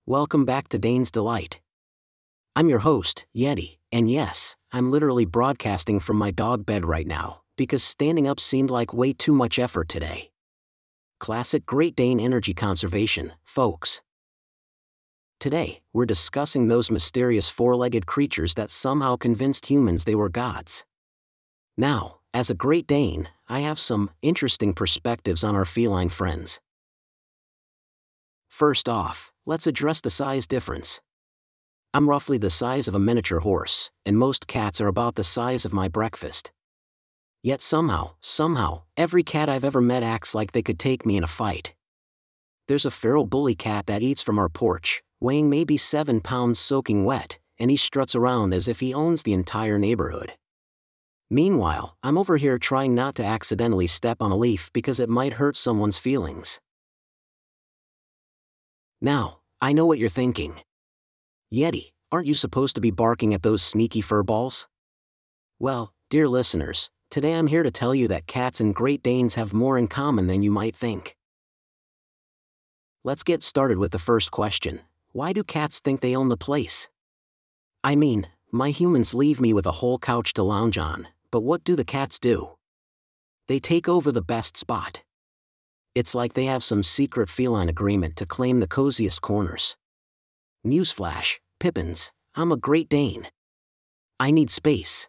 Welcome back to Dane's Delight. I'm your host, Yeti, and yes, I'm literally broadcasting from my dog bed right now, because standing up seemed like way too much effort today. Classic Great Dane energy conservation, folks. Today, we're discussing those mysterious four-legged creatures that somehow convinced humans they were gods. Now, as a Great Dane, I have some interesting perspectives on our feline friends. First off, let's address the size difference. I'm roughly the size of a miniature horse, and most cats are about the size of my breakfast. Yet somehow, every cat I've ever met acts like they could take me in a fight. There's a feral bully cat that eats from our porch, weighing maybe 7 pounds soaking wet, and he struts around as if he owns the entire neighborhood. Meanwhile, I'm over here trying not to accidentally step on a leaf because it might hurt someone's feelings. Now, I know what you're thinking. Yeti, aren't you supposed to be barking at those sneaky furballs? Well, dear listeners, today I'm here to tell you that cats and Great Danes have more in common than you might think. Let's get started with the first question. Why do cats think they own the place? I mean, my humans leave me with a whole couch to lounge on, but what do the cats do? They take over the best spot. It's like they have some secret feline agreement to claim the coziest corners. Newsflash, Pippins, I'm a Great Dane. I need space.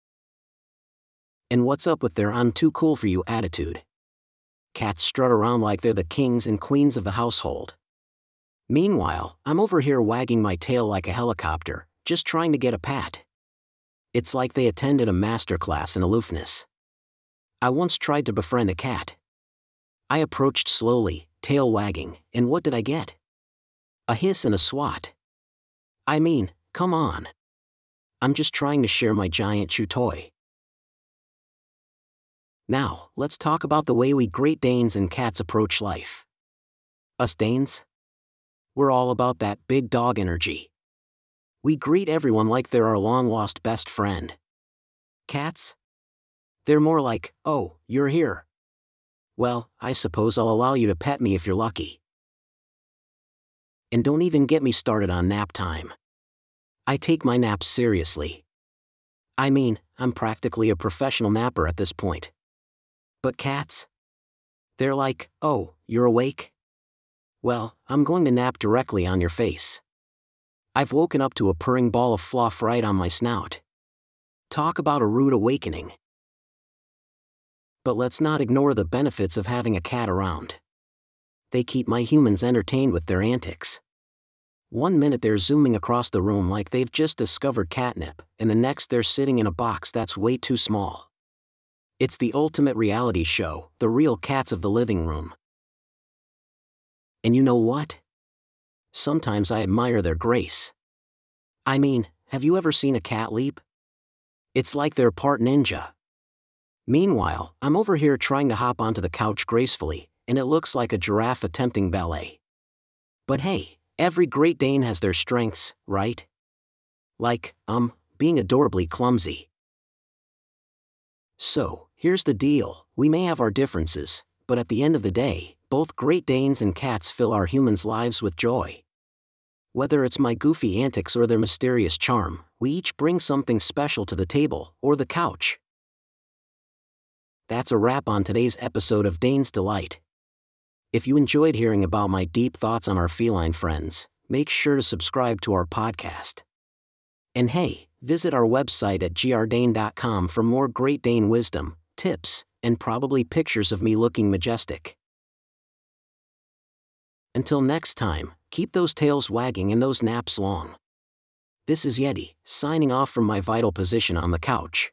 And what's up with their "I'm too cool for you" attitude? Cats strut around like they're the kings and queens of the household. Meanwhile, I'm over here wagging my tail like a helicopter, just trying to get a pat. It's like they attended a masterclass in aloofness. I once tried to befriend a cat. I approached slowly, tail wagging, and what did I get? A hiss and a swat. I mean, come on. I'm just trying to share my giant chew toy. Now, let's talk about the way we Great Danes and cats approach life. Us Danes? We're all about that big dog energy. We greet everyone like they're our long-lost best friend. Cats? They're more like, "Oh, you're here. Well, I suppose I'll allow you to pet me if you're lucky." And don't even get me started on nap time. I take my naps seriously. I mean, I'm practically a professional napper at this point. But cats? They're like, "Oh, you're awake? Well, I'm going to nap directly on your face." I've woken up to a purring ball of fluff right on my snout. Talk about a rude awakening. But let's not ignore the benefits of having a cat around. They keep my humans entertained with their antics. One minute they're zooming across the room like they've just discovered catnip, and the next they're sitting in a box that's way too small. It's the ultimate reality show, the real cats of the living room. And you know what? Sometimes I admire their grace. I mean, have you ever seen a cat leap? It's like they're part ninja. Meanwhile, I'm over here trying to hop onto the couch gracefully, and it looks like a giraffe attempting ballet. But hey, every Great Dane has their strengths, right? Like, being adorably clumsy. So, here's the deal, we may have our differences, but at the end of the day, both Great Danes and cats fill our humans' lives with joy. Whether it's my goofy antics or their mysterious charm, we each bring something special to the table, or the couch. That's a wrap on today's episode of Dane's Delight. If you enjoyed hearing about my deep thoughts on our feline friends, make sure to subscribe to our podcast. And hey, visit our website at grdane.com for more Great Dane wisdom, tips, and probably pictures of me looking majestic. Until next time, keep those tails wagging and those naps long. This is Yeti, signing off from my vital position on the couch.